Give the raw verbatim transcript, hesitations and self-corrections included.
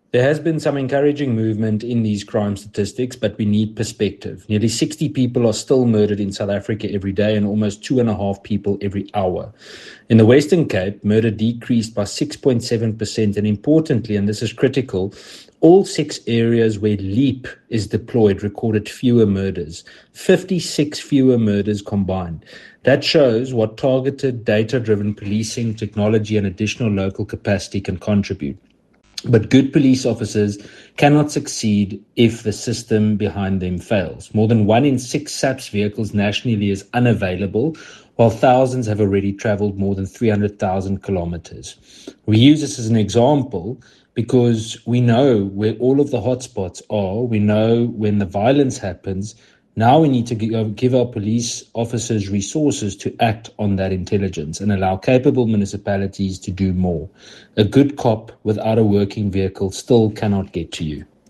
There has been some encouraging movement in these crime statistics, but we need perspective. Nearly sixty people are still murdered in South Africa every day and almost two and a half people every hour. In the Western Cape, murder decreased by six point seven percent, and importantly, and this is critical, all six areas where LEAP is deployed recorded fewer murders, fifty-six fewer murders combined. That shows what targeted, data-driven policing, technology, and additional local capacity can contribute. But good police officers cannot succeed if the system behind them fails. More than one in six SAPS vehicles nationally is unavailable, while thousands have already traveled more than three hundred thousand kilometers. We use this as an example because we know where all of the hotspots are. We know when the violence happens. Now we need to give our police officers resources to act on that intelligence and allow capable municipalities to do more. A good cop without a working vehicle still cannot get to you.